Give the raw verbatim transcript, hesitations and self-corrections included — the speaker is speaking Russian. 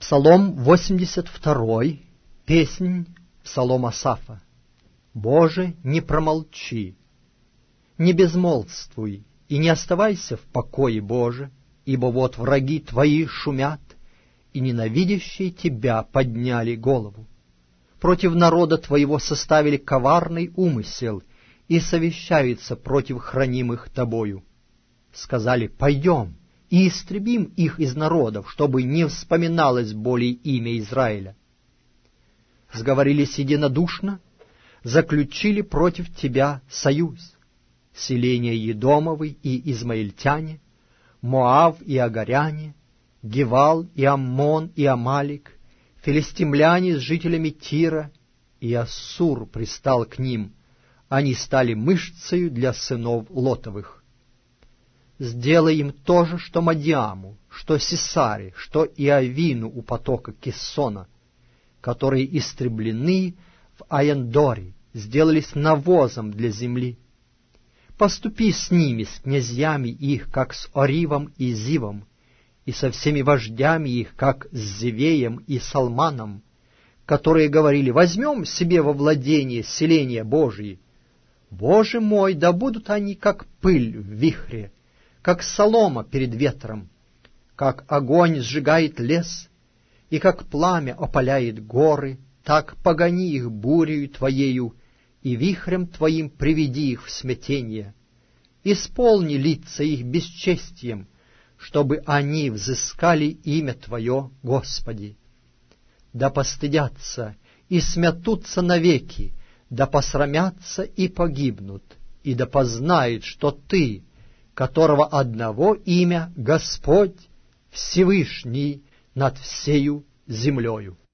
Псалом восемьдесят второй, песнь, псалом Асафа. Боже, не промолчи, не безмолвствуй, и не оставайся в покое, Боже, ибо вот враги Твои шумят, и ненавидящие Тебя подняли голову. Против народа Твоего составили коварный умысел и совещаются против хранимых Тобою. Сказали: пойдем и истребим их из народов, чтобы не вспоминалось более имя Израиля. Сговорились единодушно, заключили против Тебя союз. Селения Едомовы и Измаильтяне, Моав и Агаряне, Гевал и Аммон и Амалик, филистимляне с жителями Тира, и Ассур пристал к ним, они стали мышцею для сынов Лотовых. Сделай им то же, что Мадиаму, что Сисаре, что Иовину у потока Киссона, которые истреблены в Аяндоре, сделались навозом для земли. Поступи с ними, с князьями их, как с Оривом и Зивом, и со всеми вождями их, как с Зевеем и Салманом, которые говорили: возьмем себе во владение селения Божьи. Боже мой, да будут они, как пыль в вихре, как солома перед ветром, как огонь сжигает лес, и как пламя опаляет горы, так погони их бурею Твоею, и вихрем Твоим приведи их в смятение. Исполни лица их бесчестием, чтобы они взыскали имя Твое, Господи. Да постыдятся и смятутся навеки, да посрамятся и погибнут, и да познают, что Ты, которого одного имя Господь Всевышний над всею землею.